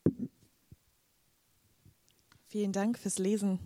Vielen Dank fürs Lesen.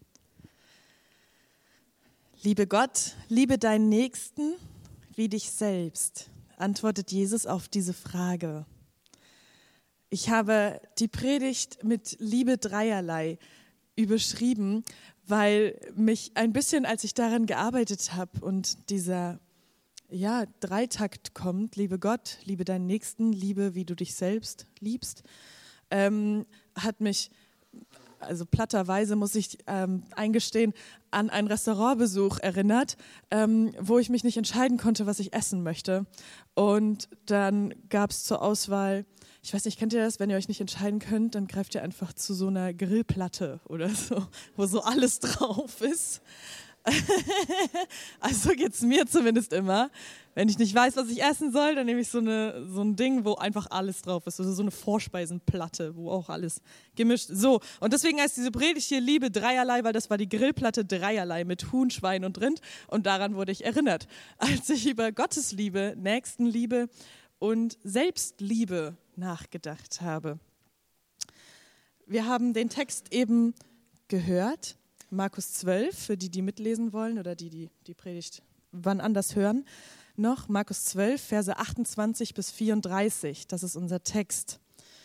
Liebe Gott, liebe deinen Nächsten wie dich selbst, antwortet Jesus auf diese Frage. Ich habe die Predigt mit Liebe dreierlei überschrieben, weil mich ein bisschen, als ich daran gearbeitet habe und dieser Dreitakt kommt, liebe Gott, liebe deinen Nächsten, liebe wie du dich selbst liebst, hat mich, also platterweise muss ich eingestehen, an einen Restaurantbesuch erinnert, wo ich mich nicht entscheiden konnte, was ich essen möchte. Und dann gab es zur Auswahl, ich weiß nicht, kennt ihr das, wenn ihr euch nicht entscheiden könnt, dann greift ihr einfach zu so einer Grillplatte oder so, wo so alles drauf ist. Also geht's mir zumindest immer. Wenn ich nicht weiß, was ich essen soll, dann nehme ich so ein Ding, wo einfach alles drauf ist. Also so eine Vorspeisenplatte, wo auch alles gemischt ist. So, und deswegen heißt diese Predigt hier Liebe dreierlei, weil das war die Grillplatte dreierlei mit Huhn, Schwein und Rind. Und daran wurde ich erinnert, als ich über Gottes Liebe, Nächstenliebe und Selbstliebe nachgedacht habe. Wir haben den Text eben gehört. Markus 12, für die mitlesen wollen oder die Predigt wann anders hören, noch Markus 12, Verse 28 bis 34, das ist unser Text.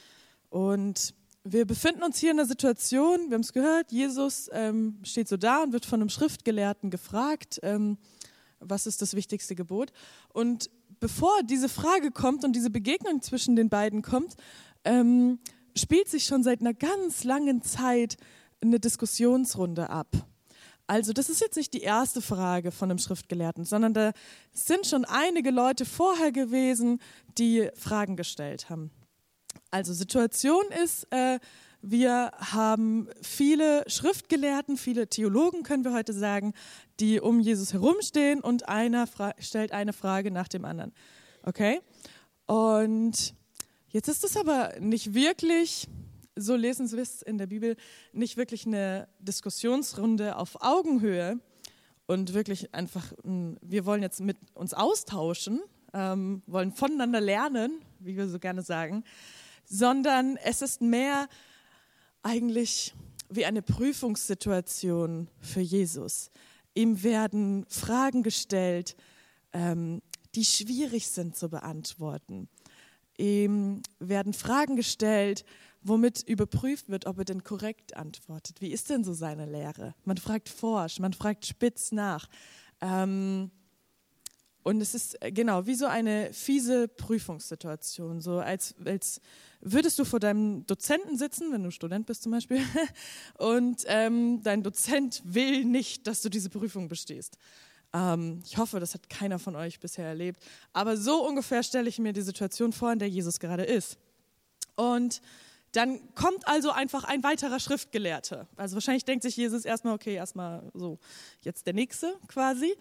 Und wir befinden uns hier in einer Situation, wir haben es gehört, Jesus steht so da und wird von einem Schriftgelehrten gefragt, was ist das wichtigste Gebot? Und bevor diese Frage kommt und diese Begegnung zwischen den beiden kommt, spielt sich schon seit einer ganz langen Zeit eine Diskussionsrunde ab. Also das ist jetzt nicht die erste Frage von einem Schriftgelehrten, sondern da sind schon einige Leute vorher gewesen, die Fragen gestellt haben. Also Situation ist, wir haben viele Schriftgelehrten, viele Theologen, können wir heute sagen, die um Jesus herumstehen und einer stellt eine Frage nach dem anderen. Okay? Und jetzt ist es aber nicht wirklich, so lesen wir es in der Bibel, nicht wirklich eine Diskussionsrunde auf Augenhöhe und wirklich einfach, wir wollen jetzt mit uns austauschen, wollen voneinander lernen, wie wir so gerne sagen, sondern es ist mehr eigentlich wie eine Prüfungssituation für Jesus. Ihm werden Fragen gestellt, die schwierig sind zu beantworten. Ihm werden Fragen gestellt, womit überprüft wird, ob er denn korrekt antwortet. Wie ist denn so seine Lehre? Man fragt forsch, man fragt spitz nach. Und es ist genau wie so eine fiese Prüfungssituation, so als würdest du vor deinem Dozenten sitzen, wenn du Student bist zum Beispiel, und dein Dozent will nicht, dass du diese Prüfung bestehst. Ich hoffe, das hat keiner von euch bisher erlebt, aber so ungefähr stelle ich mir die Situation vor, in der Jesus gerade ist. Und dann kommt also einfach ein weiterer Schriftgelehrter. Also wahrscheinlich denkt sich Jesus erstmal, okay, erstmal so, jetzt der Nächste quasi.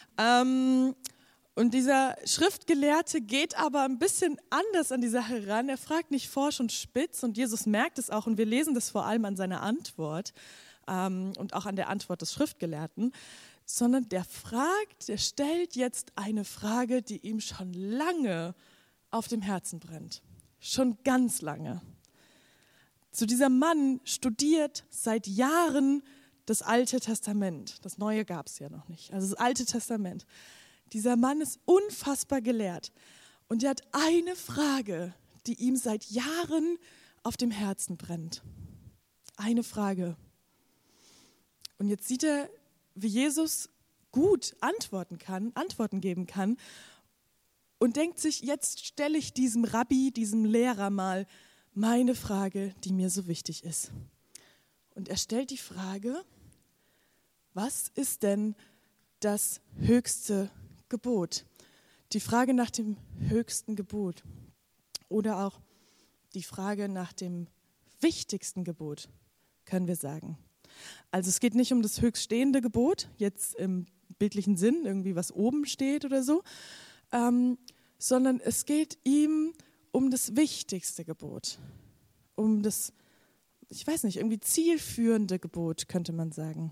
Und dieser Schriftgelehrte geht aber ein bisschen anders an die Sache ran. Er fragt nicht forsch und spitz und Jesus merkt es auch und wir lesen das vor allem an seiner Antwort und auch an der Antwort des Schriftgelehrten, sondern der stellt jetzt eine Frage, die ihm schon lange auf dem Herzen brennt. Schon ganz lange. So dieser Mann studiert seit Jahren das Alte Testament. Das Neue gab es ja noch nicht. Also das Alte Testament. Dieser Mann ist unfassbar gelehrt. Und er hat eine Frage, die ihm seit Jahren auf dem Herzen brennt. Eine Frage. Und jetzt sieht er, wie Jesus gut Antworten geben kann und denkt sich, jetzt stelle ich diesem Rabbi, diesem Lehrer mal meine Frage, die mir so wichtig ist. Und er stellt die Frage, was ist denn das höchste Gebot? Die Frage nach dem höchsten Gebot oder auch die Frage nach dem wichtigsten Gebot, können wir sagen. Also es geht nicht um das höchststehende Gebot, jetzt im bildlichen Sinn, irgendwie was oben steht oder so, sondern es geht ihm um das wichtigste Gebot, um das, ich weiß nicht, irgendwie zielführende Gebot, könnte man sagen.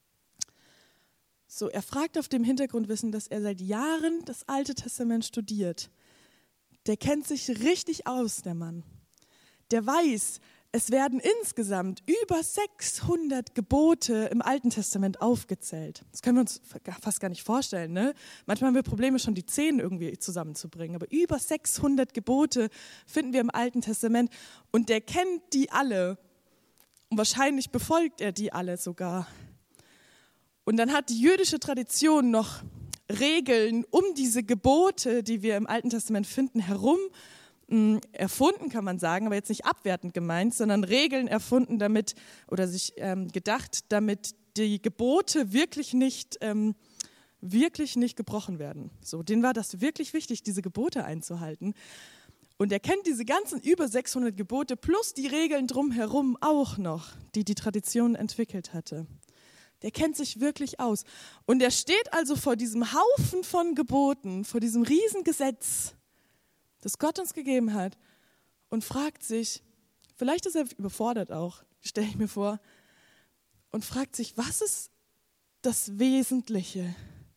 So, er fragt auf dem Hintergrundwissen, dass er seit Jahren das Alte Testament studiert. Der kennt sich richtig aus, der Mann. Der weiß, Es werden insgesamt über 600 Gebote im Alten Testament aufgezählt. Das können wir uns fast gar nicht vorstellen, ne? Manchmal haben wir Probleme, schon die 10 irgendwie zusammenzubringen. Aber über 600 Gebote finden wir im Alten Testament. Und der kennt die alle. Und wahrscheinlich befolgt er die alle sogar. Und dann hat die jüdische Tradition noch Regeln um diese Gebote, die wir im Alten Testament finden, herum erfunden, kann man sagen, aber jetzt nicht abwertend gemeint, sondern Regeln erfunden, damit oder sich gedacht, damit die Gebote wirklich nicht gebrochen werden. So, denen war das wirklich wichtig, diese Gebote einzuhalten. Und er kennt diese ganzen über 600 Gebote plus die Regeln drumherum auch noch, die die Tradition entwickelt hatte. Der kennt sich wirklich aus. Und er steht also vor diesem Haufen von Geboten, vor diesem Riesengesetz, das Gott uns gegeben hat, und fragt sich, vielleicht ist er überfordert auch, stelle ich mir vor, und fragt sich, was ist das Wesentliche?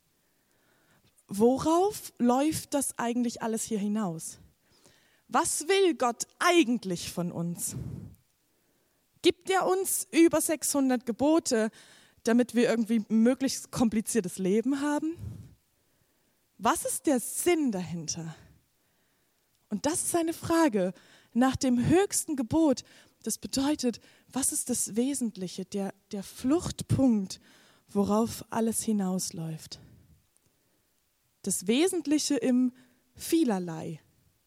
Worauf läuft das eigentlich alles hier hinaus? Was will Gott eigentlich von uns? Gibt er uns über 600 Gebote, damit wir irgendwie ein möglichst kompliziertes Leben haben? Was ist der Sinn dahinter? Und das ist eine Frage nach dem höchsten Gebot. Das bedeutet, was ist das Wesentliche, der Fluchtpunkt, worauf alles hinausläuft? Das Wesentliche im Vielerlei.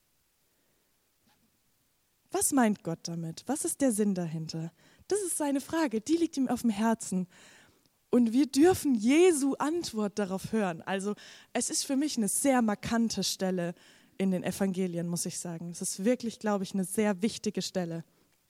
Was meint Gott damit? Was ist der Sinn dahinter? Das ist seine Frage, die liegt ihm auf dem Herzen. Und wir dürfen Jesu Antwort darauf hören. Also es ist für mich eine sehr markante Stelle in den Evangelien, muss ich sagen. Es ist wirklich, glaube ich, eine sehr wichtige Stelle.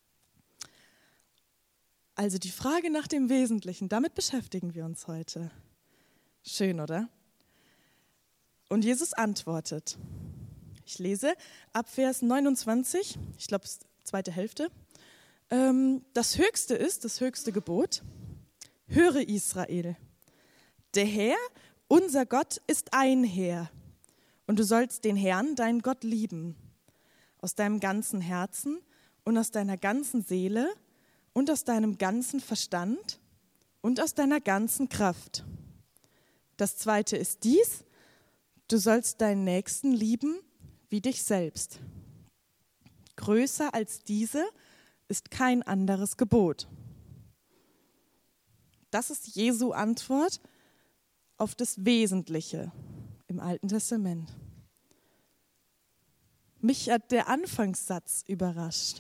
Also die Frage nach dem Wesentlichen, damit beschäftigen wir uns heute. Schön, oder? Und Jesus antwortet. Ich lese ab Vers 29, ich glaube, zweite Hälfte. Das höchste Gebot. Höre Israel, der Herr, unser Gott, ist ein Herr. Und du sollst den Herrn, deinen Gott, lieben, aus deinem ganzen Herzen und aus deiner ganzen Seele und aus deinem ganzen Verstand und aus deiner ganzen Kraft. Das zweite ist dies, du sollst deinen Nächsten lieben wie dich selbst. Größer als diese ist kein anderes Gebot. Das ist Jesu Antwort auf das Wesentliche im Alten Testament. Mich hat der Anfangssatz überrascht.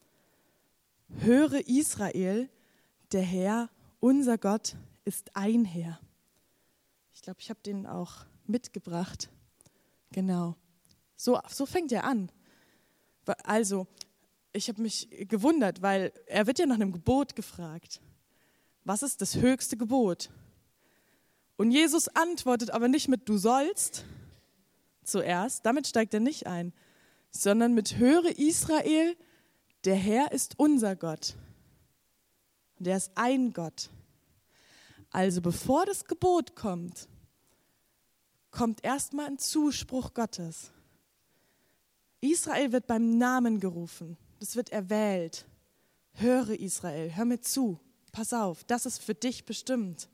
Höre Israel, der Herr, unser Gott, ist ein Herr. Ich glaube, ich habe den auch mitgebracht. Genau. So fängt er an. Also, ich habe mich gewundert, weil er wird ja nach einem Gebot gefragt. Was ist das höchste Gebot? Und Jesus antwortet aber nicht mit du sollst zuerst, damit steigt er nicht ein, sondern mit höre Israel, der Herr ist unser Gott. Und er ist ein Gott. Also bevor das Gebot kommt erstmal ein Zuspruch Gottes. Israel wird beim Namen gerufen, das wird erwählt. Höre Israel, hör mir zu, pass auf, das ist für dich bestimmt.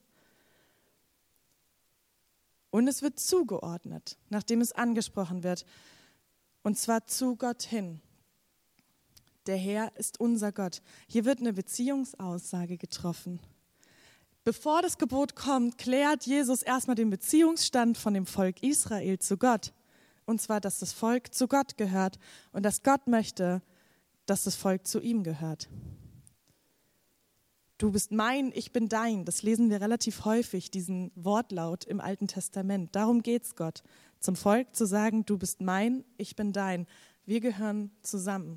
Und es wird zugeordnet, nachdem es angesprochen wird, und zwar zu Gott hin. Der Herr ist unser Gott. Hier wird eine Beziehungsaussage getroffen. Bevor das Gebot kommt, klärt Jesus erstmal den Beziehungsstand von dem Volk Israel zu Gott. Und zwar, dass das Volk zu Gott gehört und dass Gott möchte, dass das Volk zu ihm gehört. Du bist mein, ich bin dein. Das lesen wir relativ häufig, diesen Wortlaut im Alten Testament. Darum geht's Gott, zum Volk zu sagen, du bist mein, ich bin dein. Wir gehören zusammen.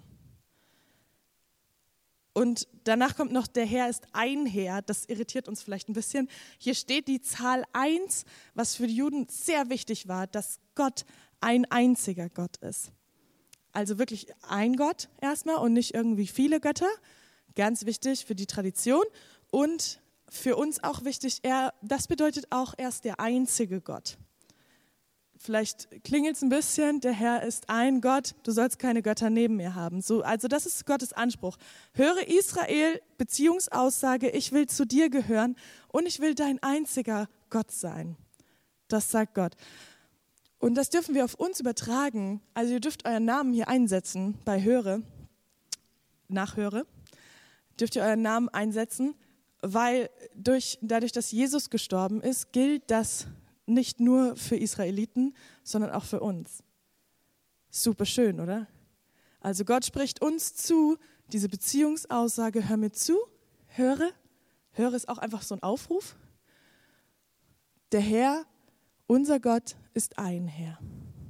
Und danach kommt noch, der Herr ist ein Herr. Das irritiert uns vielleicht ein bisschen. Hier steht die Zahl 1, was für die Juden sehr wichtig war, dass Gott ein einziger Gott ist. Also wirklich ein Gott erstmal und nicht irgendwie viele Götter. Ganz wichtig für die Tradition und für uns auch wichtig, das bedeutet auch, er ist der einzige Gott. vielleicht klingelt es ein bisschen, der Herr ist ein Gott, du sollst keine Götter neben mir haben. So, also das ist Gottes Anspruch. Höre Israel, Beziehungsaussage, ich will zu dir gehören und ich will dein einziger Gott sein. Das sagt Gott. Und das dürfen wir auf uns übertragen. Also ihr dürft euren Namen hier einsetzen bei Nachhöre. Dürft ihr euren Namen einsetzen, weil dadurch, dass Jesus gestorben ist, gilt das nicht nur für Israeliten, sondern auch für uns. Super schön, oder? Also Gott spricht uns zu, diese Beziehungsaussage, hör mir zu, höre. Höre ist auch einfach so ein Aufruf. Der Herr, unser Gott, ist ein Herr.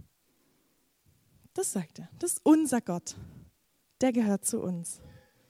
Das sagt er. Das ist unser Gott. Der gehört zu uns.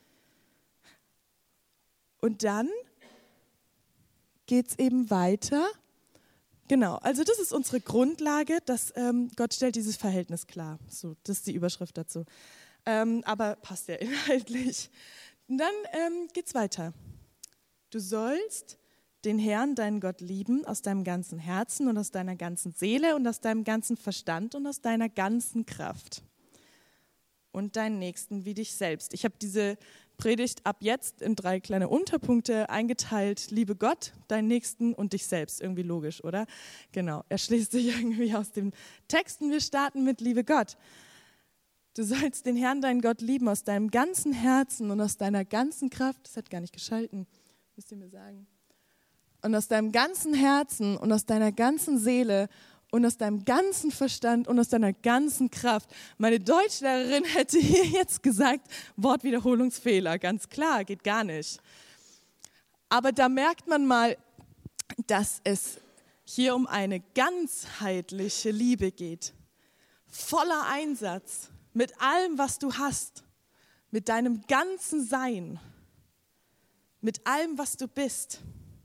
Und dann geht es eben weiter. Genau, also das ist unsere Grundlage, dass Gott stellt dieses Verhältnis klar. So, das ist die Überschrift dazu. Aber passt ja inhaltlich. Und dann geht's weiter. Du sollst den Herrn, deinen Gott, lieben aus deinem ganzen Herzen und aus deiner ganzen Seele und aus deinem ganzen Verstand und aus deiner ganzen Kraft. Und deinen Nächsten wie dich selbst. Ich habe diese Predigt ab jetzt in 3 kleine Unterpunkte eingeteilt. Liebe Gott, deinen Nächsten und dich selbst. Irgendwie logisch, oder? Genau, erschließt sich irgendwie aus dem Text. Und wir starten mit Liebe Gott. Du sollst den Herrn, deinen Gott, lieben aus deinem ganzen Herzen und aus deiner ganzen Kraft. Das hat gar nicht geschalten, müsst ihr mir sagen. Und aus deinem ganzen Herzen und aus deiner ganzen Seele und aus deinem ganzen Verstand und aus deiner ganzen Kraft. Meine Deutschlehrerin hätte hier jetzt gesagt, Wortwiederholungsfehler, ganz klar, geht gar nicht. Aber da merkt man mal, dass es hier um eine ganzheitliche Liebe geht. Voller Einsatz, mit allem, was du hast, mit deinem ganzen Sein, mit allem, was du bist,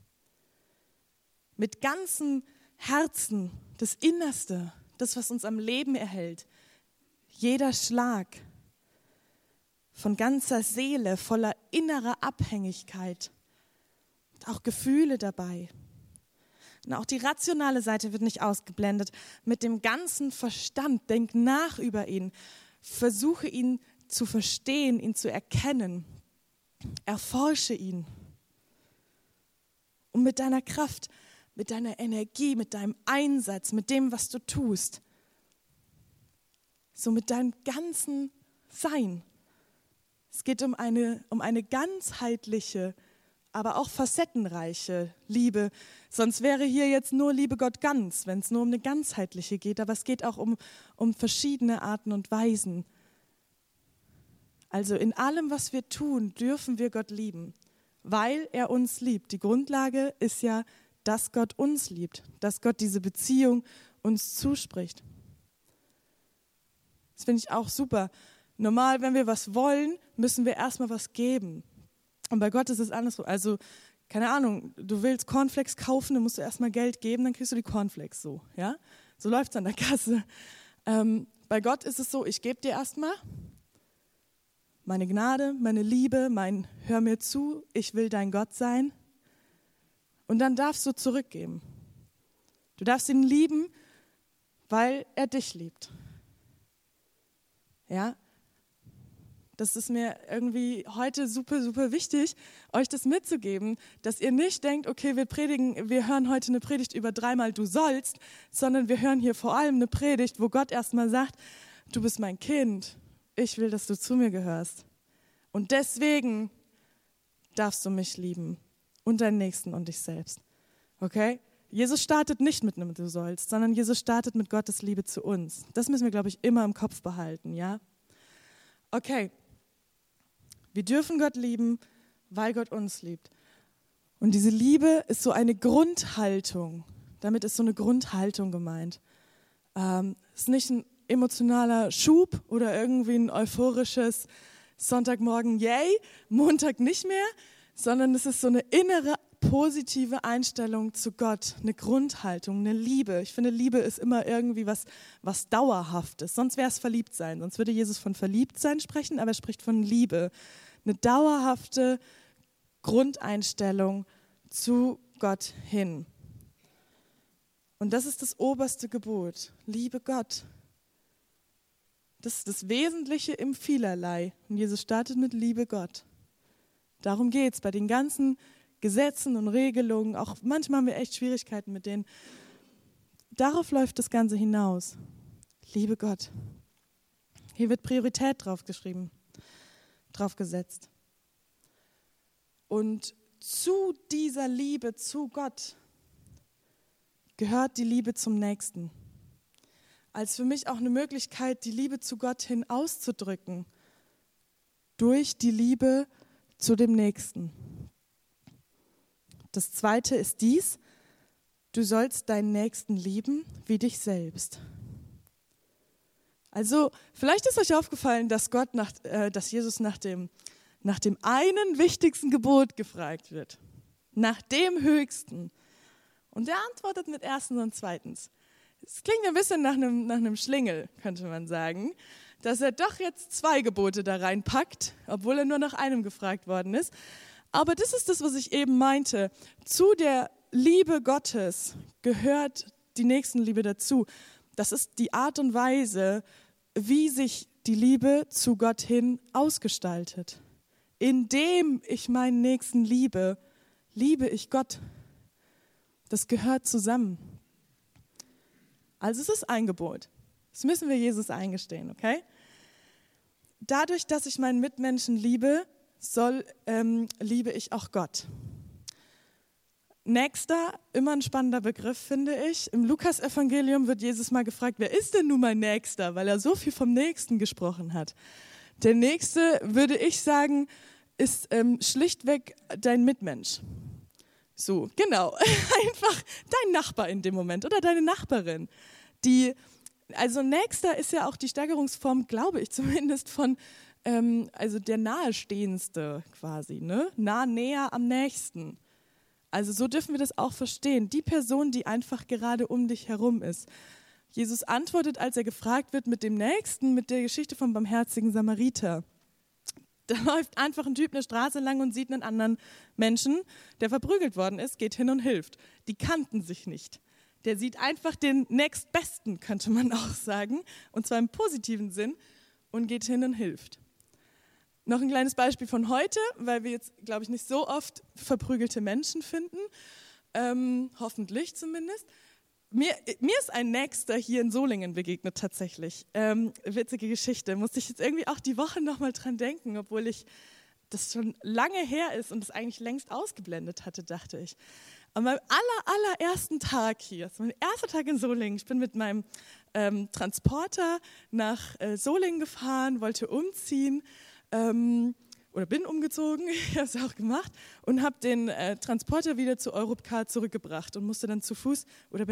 mit ganzem Herzen, das Innerste, das, was uns am Leben erhält. Jeder Schlag von ganzer Seele, voller innerer Abhängigkeit. Und auch Gefühle dabei. Und auch die rationale Seite wird nicht ausgeblendet. Mit dem ganzen Verstand, denk nach über ihn. Versuche ihn zu verstehen, ihn zu erkennen. Erforsche ihn. Und mit deiner Kraft, mit deiner Energie, mit deinem Einsatz, mit dem, was du tust. So mit deinem ganzen Sein. Es geht um eine ganzheitliche, aber auch facettenreiche Liebe. Sonst wäre hier jetzt nur Liebe Gott ganz, wenn es nur um eine ganzheitliche geht. Aber es geht auch um verschiedene Arten und Weisen. Also in allem, was wir tun, dürfen wir Gott lieben, weil er uns liebt. Die Grundlage ist ja, dass Gott uns liebt, dass Gott diese Beziehung uns zuspricht. Das finde ich auch super. Normal, wenn wir was wollen, müssen wir erstmal was geben. Und bei Gott ist es andersrum. Also, keine Ahnung, du willst Cornflakes kaufen, dann musst du erstmal Geld geben, dann kriegst du die Cornflakes so. Ja? So läuft es an der Kasse. Bei Gott ist es so, ich gebe dir erstmal meine Gnade, meine Liebe, mein Hör mir zu, ich will dein Gott sein. Und dann darfst du zurückgeben. Du darfst ihn lieben, weil er dich liebt. Ja, das ist mir irgendwie heute super, super wichtig, euch das mitzugeben, dass ihr nicht denkt, okay, wir hören heute eine Predigt über 3-mal du sollst, sondern wir hören hier vor allem eine Predigt, wo Gott erstmal sagt, du bist mein Kind, ich will, dass du zu mir gehörst. Und deswegen darfst du mich lieben. Und deinen Nächsten und dich selbst. Okay? Jesus startet nicht mit einem Du sollst, sondern Jesus startet mit Gottes Liebe zu uns. Das müssen wir, glaube ich, immer im Kopf behalten, ja? Okay. Wir dürfen Gott lieben, weil Gott uns liebt. Und diese Liebe ist so eine Grundhaltung. Damit ist so eine Grundhaltung gemeint. Es ist nicht ein emotionaler Schub oder irgendwie ein euphorisches Sonntagmorgen, yay, Montag nicht mehr, sondern es ist so eine innere, positive Einstellung zu Gott, eine Grundhaltung, eine Liebe. Ich finde, Liebe ist immer irgendwie was Dauerhaftes. Sonst wäre es Verliebtsein. Sonst würde Jesus von Verliebtsein sprechen, aber er spricht von Liebe. Eine dauerhafte Grundeinstellung zu Gott hin. Und das ist das oberste Gebot. Liebe Gott. Das ist das Wesentliche im Vielerlei. Und Jesus startet mit Liebe Gott. Darum geht es bei den ganzen Gesetzen und Regelungen. Auch manchmal haben wir echt Schwierigkeiten mit denen. Darauf läuft das Ganze hinaus. Liebe Gott. Hier wird Priorität drauf geschrieben, drauf gesetzt. Und zu dieser Liebe zu Gott gehört die Liebe zum Nächsten. Als für mich auch eine Möglichkeit, die Liebe zu Gott hin auszudrücken, durch die Liebe zu dem Nächsten. Das Zweite ist dies: Du sollst deinen Nächsten lieben wie dich selbst. Also vielleicht ist euch aufgefallen, dass Jesus nach dem einen wichtigsten Gebot gefragt wird, nach dem höchsten. Und er antwortet mit erstens und zweitens. Es klingt ein bisschen nach einem Schlingel, könnte man sagen, dass er doch jetzt 2 Gebote da reinpackt, obwohl er nur nach einem gefragt worden ist. Aber das ist das, was ich eben meinte. Zu der Liebe Gottes gehört die Nächstenliebe dazu. Das ist die Art und Weise, wie sich die Liebe zu Gott hin ausgestaltet. Indem ich meinen Nächsten liebe, liebe ich Gott. Das gehört zusammen. Also es ist ein Gebot. Das müssen wir Jesus eingestehen, okay? Dadurch, dass ich meinen Mitmenschen liebe, liebe ich auch Gott. Nächster, immer ein spannender Begriff, finde ich. Im Lukas-Evangelium wird Jesus mal gefragt, wer ist denn nun mein Nächster? Weil er so viel vom Nächsten gesprochen hat. Der Nächste, würde ich sagen, ist schlichtweg dein Mitmensch. So, genau, einfach dein Nachbar in dem Moment oder deine Nachbarin. Also Nächster ist ja auch die Steigerungsform, glaube ich zumindest, von also der Nahestehendste quasi, ne? Näher am Nächsten. Also so dürfen wir das auch verstehen. Die Person, die einfach gerade um dich herum ist. Jesus antwortet, als er gefragt wird mit dem Nächsten, mit der Geschichte vom barmherzigen Samariter. Da läuft einfach ein Typ eine Straße lang und sieht einen anderen Menschen, der verprügelt worden ist, geht hin und hilft. Die kannten sich nicht. Der sieht einfach den Nächstbesten, könnte man auch sagen, und zwar im positiven Sinn, und geht hin und hilft. Noch ein kleines Beispiel von heute, weil wir jetzt, glaube ich, nicht so oft verprügelte Menschen finden, hoffentlich zumindest. Mir ist ein Nächster hier in Solingen begegnet tatsächlich. Witzige Geschichte, musste ich jetzt irgendwie auch die Woche nochmal dran denken, obwohl das schon lange her ist und es eigentlich längst ausgeblendet hatte, dachte ich. An meinem allerersten Tag hier, das war mein erster Tag in Solingen, ich bin mit meinem Transporter nach Solingen gefahren, wollte umziehen, oder bin umgezogen, ich habe es auch gemacht und habe den Transporter wieder zu Europcar zurückgebracht und bin dann zu Fuß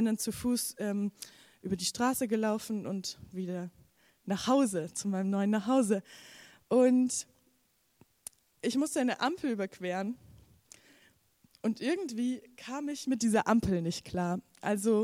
über die Straße gelaufen und wieder nach Hause, zu meinem neuen Nachhause. Und ich musste eine Ampel überqueren und irgendwie kam ich mit dieser Ampel nicht klar. Also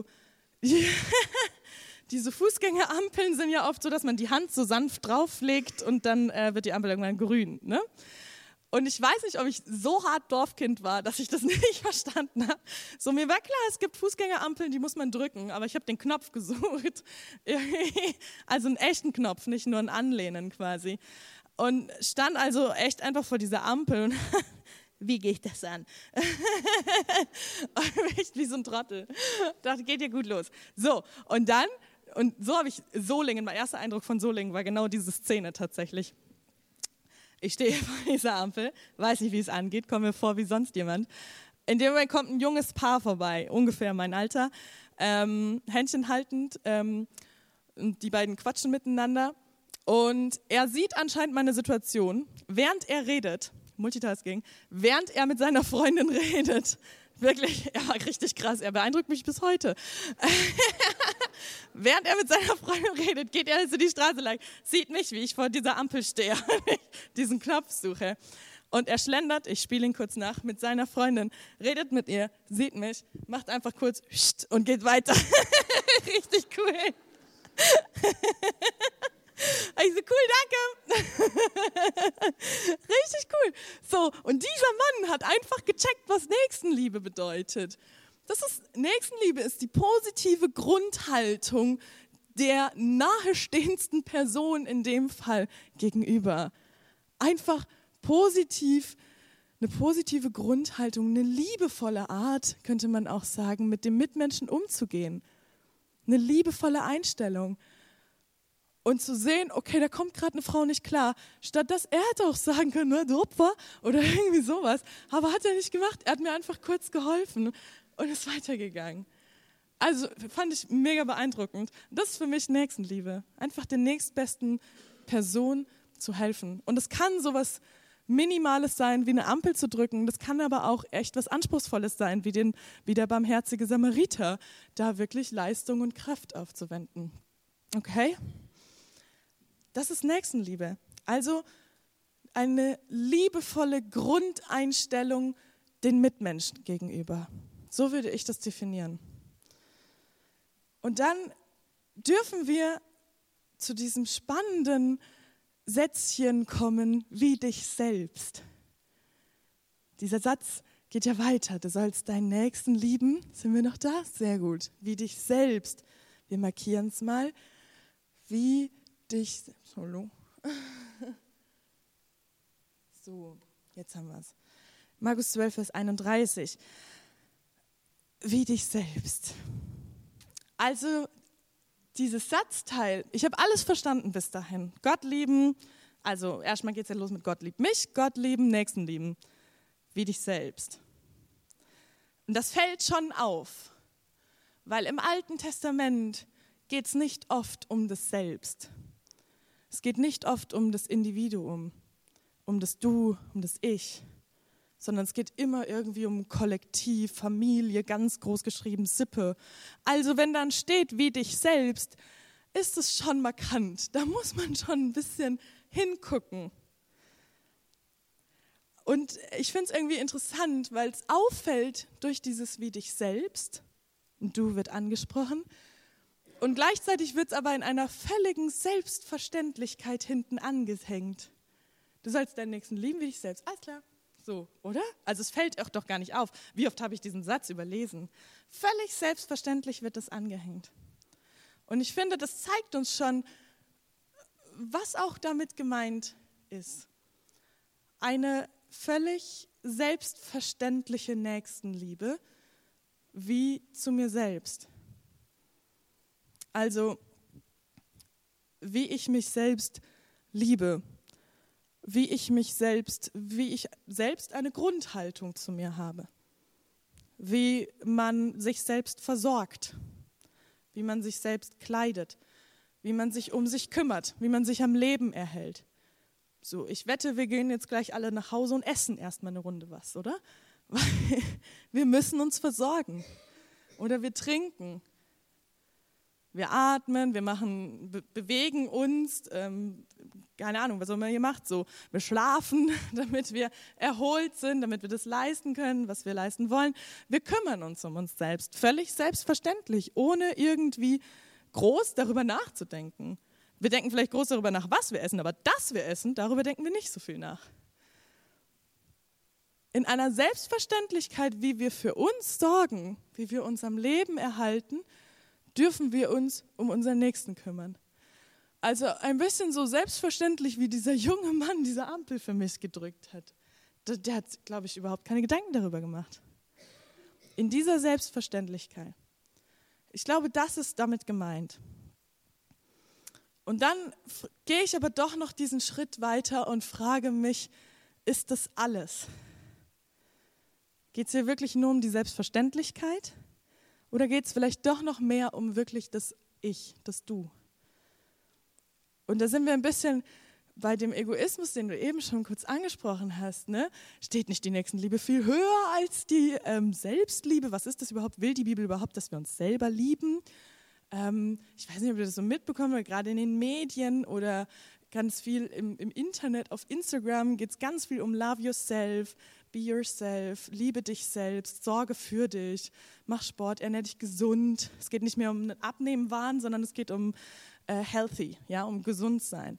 diese Fußgängerampeln sind ja oft so, dass man die Hand so sanft drauflegt und dann wird die Ampel irgendwann grün. Ne? Und ich weiß nicht, ob ich so hart Dorfkind war, dass ich das nicht verstanden habe. So, mir war klar, es gibt Fußgängerampeln, die muss man drücken, aber ich habe den Knopf gesucht. Also einen echten Knopf, nicht nur ein Anlehnen quasi. Und stand also echt einfach vor dieser Ampel und wie gehe ich das an? Echt wie so ein Trottel. Dachte, geht ja gut los. So, und so habe ich Solingen, mein erster Eindruck von Solingen war genau diese Szene tatsächlich. Ich stehe vor dieser Ampel, weiß nicht, wie es angeht, komme mir vor wie sonst jemand. In dem Moment kommt ein junges Paar vorbei, ungefähr mein Alter, Händchen haltend, und die beiden quatschen miteinander. Und er sieht anscheinend meine Situation, während er redet, Multitasking, während er mit seiner Freundin redet. Wirklich, er war richtig krass, er beeindruckt mich bis heute. Während er mit seiner Freundin redet, geht er also die Straße lang, sieht mich, wie ich vor dieser Ampel stehe, diesen Knopf suche. Und er schlendert, ich spiele ihn kurz nach, mit seiner Freundin, redet mit ihr, sieht mich, macht einfach kurz und geht weiter. Richtig cool. Ich so, cool, danke. Richtig cool. So, und dieser Mann hat einfach gecheckt, was Nächstenliebe bedeutet. Nächstenliebe ist die positive Grundhaltung der nahestehendsten Person in dem Fall gegenüber. Einfach positiv, eine positive Grundhaltung, eine liebevolle Art, könnte man auch sagen, mit dem Mitmenschen umzugehen. Eine liebevolle Einstellung. Und zu sehen, okay, da kommt gerade eine Frau nicht klar, statt dass er hätte auch sagen können, ne, du Opfer oder irgendwie sowas. Aber hat er nicht gemacht, er hat mir einfach kurz geholfen und ist weitergegangen. Also fand ich mega beeindruckend. Das ist für mich Nächstenliebe. Einfach der nächstbesten Person zu helfen. Und es kann sowas Minimales sein, wie eine Ampel zu drücken. Das kann aber auch echt was Anspruchsvolles sein, wie der barmherzige Samariter, da wirklich Leistung und Kraft aufzuwenden. Okay? Das ist Nächstenliebe. Also eine liebevolle Grundeinstellung den Mitmenschen gegenüber. So würde ich das definieren. Und dann dürfen wir zu diesem spannenden Sätzchen kommen, wie dich selbst. Dieser Satz geht ja weiter. Du sollst deinen Nächsten lieben. Sind wir noch da? Sehr gut. Wie dich selbst. Wir markieren es mal. Wie dich selbst. Hallo. So, jetzt haben wir es. Markus 12, Vers 31. Wie dich selbst. Also dieses Satzteil, ich habe alles verstanden bis dahin. Gott lieben, also erstmal geht es ja los mit Gott liebt mich, Gott lieben, Nächsten lieben. Wie dich selbst. Und das fällt schon auf, weil im Alten Testament geht es nicht oft um das Selbst. Es geht nicht oft um das Individuum, um das Du, um das Ich, sondern es geht immer irgendwie um Kollektiv, Familie, ganz groß geschrieben, Sippe. Also wenn dann steht, wie dich selbst, ist es schon markant. Da muss man schon ein bisschen hingucken. Und ich finde es irgendwie interessant, weil es auffällt durch dieses wie dich selbst, und Du wird angesprochen, und gleichzeitig wird es aber in einer völligen Selbstverständlichkeit hinten angehängt. Du sollst deinen Nächsten lieben wie dich selbst. Alles klar. So, oder? Also es fällt auch doch gar nicht auf. Wie oft habe ich diesen Satz überlesen? Völlig selbstverständlich wird das angehängt. Und ich finde, das zeigt uns schon, was auch damit gemeint ist. Eine völlig selbstverständliche Nächstenliebe wie zu mir selbst. Also, wie ich mich selbst liebe. Wie ich selbst eine Grundhaltung zu mir habe. Wie man sich selbst versorgt. Wie man sich selbst kleidet. Wie man sich um sich kümmert. Wie man sich am Leben erhält. So, ich wette, wir gehen jetzt gleich alle nach Hause und essen erstmal eine Runde was, oder? Weil wir müssen uns versorgen. Oder wir trinken. Wir atmen, wir bewegen uns, keine Ahnung, was auch immer ihr macht, so. Wir schlafen, damit wir erholt sind, damit wir das leisten können, was wir leisten wollen. Wir kümmern uns um uns selbst, völlig selbstverständlich, ohne irgendwie groß darüber nachzudenken. Wir denken vielleicht groß darüber nach, was wir essen, aber dass wir essen, darüber denken wir nicht so viel nach. In einer Selbstverständlichkeit, wie wir für uns sorgen, wie wir uns am Leben erhalten, dürfen wir uns um unseren Nächsten kümmern. Also ein bisschen so selbstverständlich, wie dieser junge Mann diese Ampel für mich gedrückt hat. Der hat, glaube ich, überhaupt keine Gedanken darüber gemacht. In dieser Selbstverständlichkeit. Ich glaube, das ist damit gemeint. Und dann gehe ich aber doch noch diesen Schritt weiter und frage mich, ist das alles? Geht es hier wirklich nur um die Selbstverständlichkeit? Oder geht es vielleicht doch noch mehr um wirklich das Ich, das Du? Und da sind wir ein bisschen bei dem Egoismus, den du eben schon kurz angesprochen hast. Ne? Steht nicht die Nächstenliebe viel höher als die Selbstliebe? Was ist das überhaupt? Will die Bibel überhaupt, dass wir uns selber lieben? Ich weiß nicht, ob ihr das so mitbekommen habt, gerade in den Medien oder ganz viel im Internet, auf Instagram geht es ganz viel um Love Yourself, Be Yourself, liebe dich selbst, sorge für dich, mach Sport, ernähr dich gesund. Es geht nicht mehr um einen Abnehmen-Wahn, sondern es geht um healthy, ja, um gesund sein.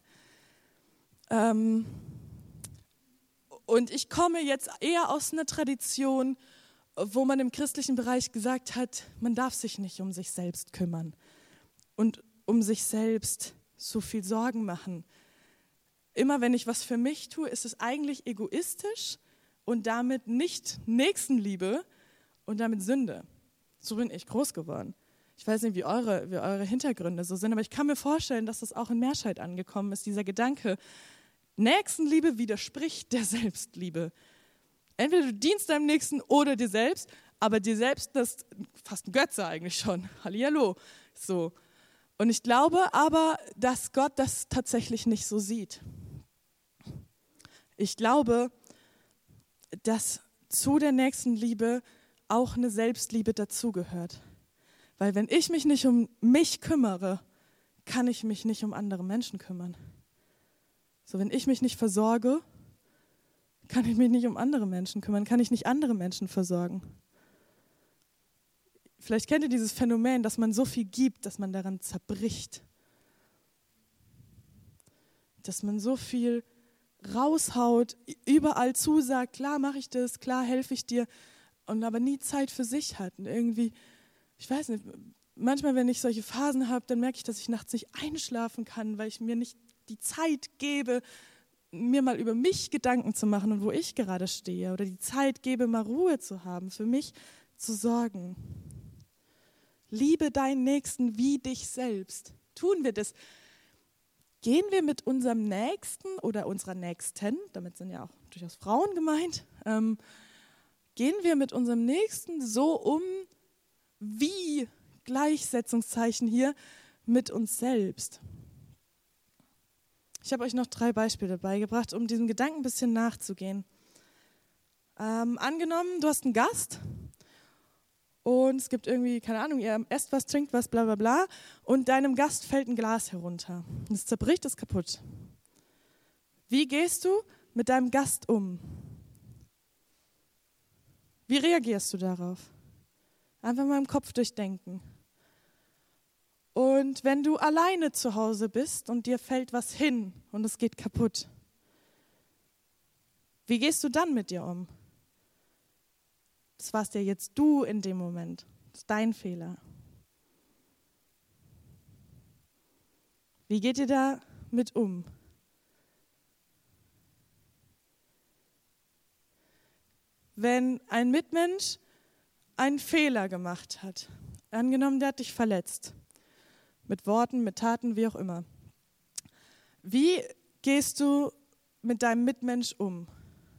Und ich komme jetzt eher aus einer Tradition, wo man im christlichen Bereich gesagt hat, man darf sich nicht um sich selbst kümmern und um sich selbst so viel Sorgen machen. Immer wenn ich was für mich tue, ist es eigentlich egoistisch und damit nicht Nächstenliebe und damit Sünde. So bin ich groß geworden. Ich weiß nicht, wie eure Hintergründe so sind, aber ich kann mir vorstellen, dass das auch in Meerscheid angekommen ist, dieser Gedanke, Nächstenliebe widerspricht der Selbstliebe. Entweder du dienst deinem Nächsten oder dir selbst, aber dir selbst, das ist fast ein Götze eigentlich schon. Hallihallo. So. Und ich glaube aber, dass Gott das tatsächlich nicht so sieht. Ich glaube, dass zu der Nächstenliebe auch eine Selbstliebe dazugehört. Weil wenn ich mich nicht um mich kümmere, kann ich mich nicht um andere Menschen kümmern. So, wenn ich mich nicht versorge, kann ich mich nicht um andere Menschen kümmern, kann ich nicht andere Menschen versorgen. Vielleicht kennt ihr dieses Phänomen, dass man so viel gibt, dass man daran zerbricht. Dass man so viel raushaut, überall zusagt, klar mache ich das, klar helfe ich dir, und aber nie Zeit für sich hat. Und irgendwie, ich weiß nicht, manchmal, wenn ich solche Phasen habe, dann merke ich, dass ich nachts nicht einschlafen kann, weil ich mir nicht die Zeit gebe, mir mal über mich Gedanken zu machen und wo ich gerade stehe, oder die Zeit gebe, mal Ruhe zu haben, für mich zu sorgen. Liebe deinen Nächsten wie dich selbst. Tun wir das? Gehen wir mit unserem Nächsten oder unserer Nächsten, damit sind ja auch durchaus Frauen gemeint, gehen wir mit unserem Nächsten so um, wie, Gleichsetzungszeichen hier, mit uns selbst? Ich habe euch noch 3 Beispiele dabei gebracht, um diesem Gedanken ein bisschen nachzugehen. Angenommen, du hast einen Gast und es gibt irgendwie, keine Ahnung, ihr esst was, trinkt was, bla bla bla, und deinem Gast fällt ein Glas herunter. Und es zerbricht, ist kaputt. Wie gehst du mit deinem Gast um? Wie reagierst du darauf? Einfach mal im Kopf durchdenken. Und wenn du alleine zu Hause bist und dir fällt was hin und es geht kaputt, wie gehst du dann mit dir um? Das warst ja jetzt du in dem Moment. Das ist dein Fehler. Wie geht ihr da mit um? Wenn ein Mitmensch einen Fehler gemacht hat, angenommen, der hat dich verletzt, mit Worten, mit Taten, wie auch immer. Wie gehst du mit deinem Mitmensch um?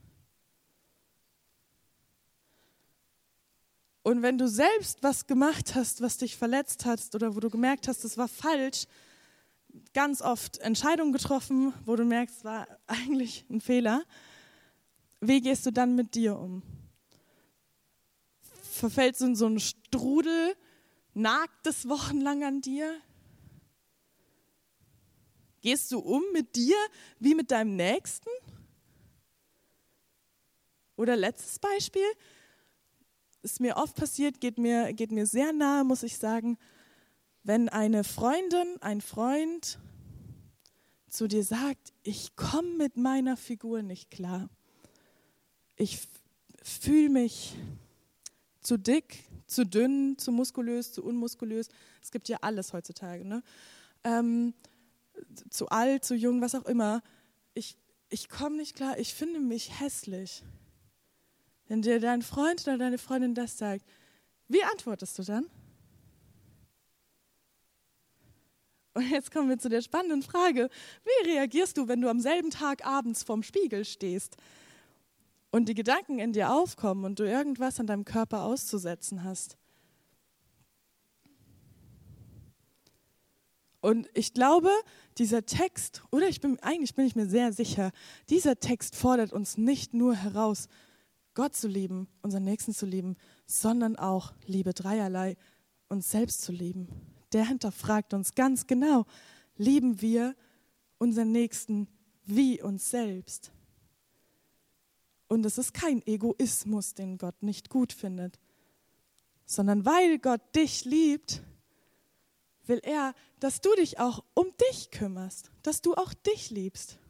Und wenn du selbst was gemacht hast, was dich verletzt hat oder wo du gemerkt hast, das war falsch, ganz oft Entscheidungen getroffen, wo du merkst, es war eigentlich ein Fehler, wie gehst du dann mit dir um? Verfällst du in so einen Strudel, nagt es wochenlang an dir? Gehst du um mit dir wie mit deinem Nächsten? Oder letztes Beispiel, ist mir oft passiert, geht mir sehr nahe, muss ich sagen, wenn eine Freundin, ein Freund zu dir sagt, ich komme mit meiner Figur nicht klar. Ich fühle mich zu dick, zu dünn, zu muskulös, zu unmuskulös. Es gibt ja alles heutzutage, ne? Zu alt, zu jung, was auch immer. Ich komme nicht klar, ich finde mich hässlich. Wenn dir dein Freund oder deine Freundin das sagt, wie antwortest du dann? Und jetzt kommen wir zu der spannenden Frage, wie reagierst du, wenn du am selben Tag abends vorm Spiegel stehst und die Gedanken in dir aufkommen und du irgendwas an deinem Körper auszusetzen hast? Und ich glaube, dieser Text, oder eigentlich bin ich mir sehr sicher, dieser Text fordert uns nicht nur heraus, Gott zu lieben, unseren Nächsten zu lieben, sondern auch Liebe dreierlei, uns selbst zu lieben. Der hinterfragt uns ganz genau, lieben wir unseren Nächsten wie uns selbst? Und es ist kein Egoismus, den Gott nicht gut findet, sondern weil Gott dich liebt, will er, dass du dich auch um dich kümmerst, dass du auch dich liebst.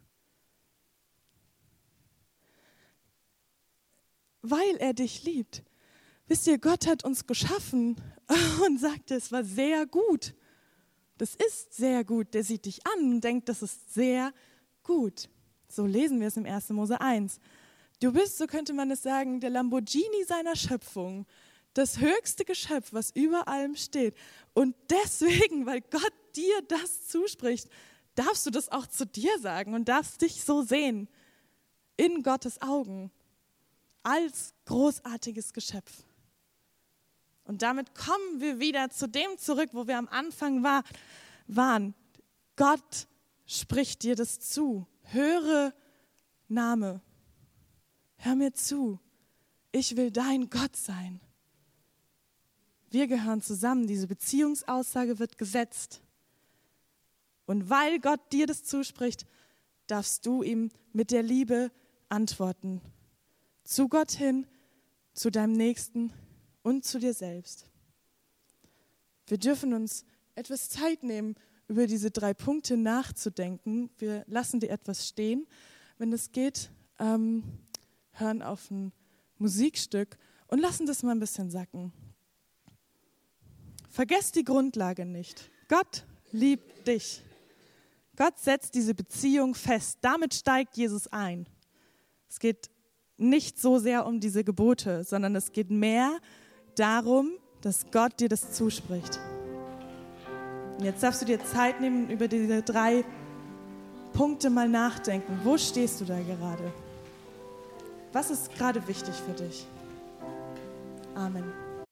Weil er dich liebt, Wisst ihr, Gott hat uns geschaffen und sagte, es war sehr gut. Das ist sehr gut. Der sieht dich an und denkt, das ist sehr gut. So lesen wir es im 1. Mose 1. Du bist, so könnte man es sagen, der Lamborghini seiner Schöpfung. Das höchste Geschöpf, was über allem steht. Und deswegen, weil Gott dir das zuspricht, darfst du das auch zu dir sagen und darfst dich so sehen. In Gottes Augen. Als großartiges Geschöpf. Und damit kommen wir wieder zu dem zurück, wo wir am Anfang waren. Gott spricht dir das zu. Höre Name. Hör mir zu. Ich will dein Gott sein. Wir gehören zusammen. Diese Beziehungsaussage wird gesetzt. Und weil Gott dir das zuspricht, darfst du ihm mit der Liebe antworten. Zu Gott hin, zu deinem Nächsten und zu dir selbst. Wir dürfen uns etwas Zeit nehmen, über diese 3 Punkte nachzudenken. Wir lassen dir etwas stehen. Wenn es geht, hören auf ein Musikstück und lassen das mal ein bisschen sacken. Vergesst die Grundlage nicht. Gott liebt dich. Gott setzt diese Beziehung fest. Damit steigt Jesus ein. Es geht nicht so sehr um diese Gebote, sondern es geht mehr darum, dass Gott dir das zuspricht. Und jetzt darfst du dir Zeit nehmen, über diese 3 Punkte mal nachdenken. Wo stehst du da gerade? Was ist gerade wichtig für dich? Amen.